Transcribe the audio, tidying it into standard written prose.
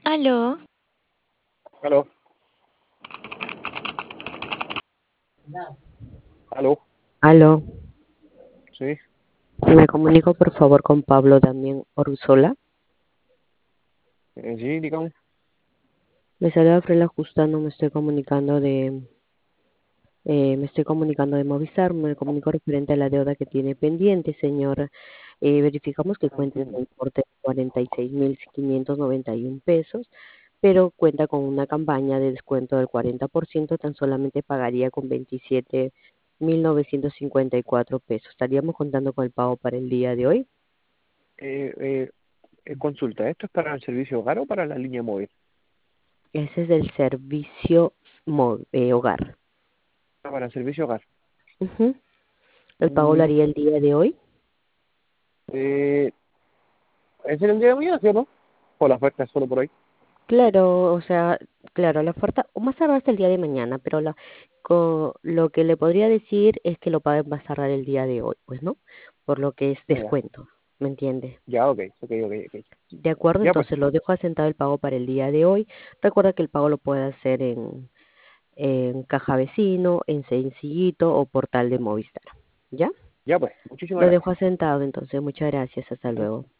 Aló, Aló, aló, aló. sí, Me comunico por favor con Pablo Damián Orzuola. sí, digamos. Me saluda Frela Justano, me estoy comunicando de Movistar, me comunico referente a la deuda que tiene pendiente, señor. Verificamos que No cuenta con entiendo. un importe de 46.591 pesos, pero cuenta con una campaña de descuento del 40%, tan solamente pagaría con 27.954 pesos. Estaríamos contando con el pago para el día de hoy. Eh, eh, consulta, ¿esto es para el servicio hogar o para la línea móvil? Ese es el servicio hogar. Ah, para el servicio hogar. Ujú. El pago lo Mm, haría el día de hoy. eh, ¿Es en el día de mañana, sí o no? O la oferta es solo por hoy. Claro, o sea, claro, la oferta, o más tarde hasta el día de mañana, pero lo que le podría decir es que lo pague más tarde el día de hoy, pues, ¿no? Por lo que es Ah, ya, descuento, ¿me entiende? ya, ok, ok, ok, ok. De acuerdo, Ya pues, entonces lo dejo asentado el pago para el día de hoy. Recuerda que el pago lo puede hacer en Caja Vecino, en Sencillito o Portal de Movistar, ¿ya? ya pues, muchísimas Lo dejo gracias. asentado, entonces, muchas gracias, hasta Ujú. luego.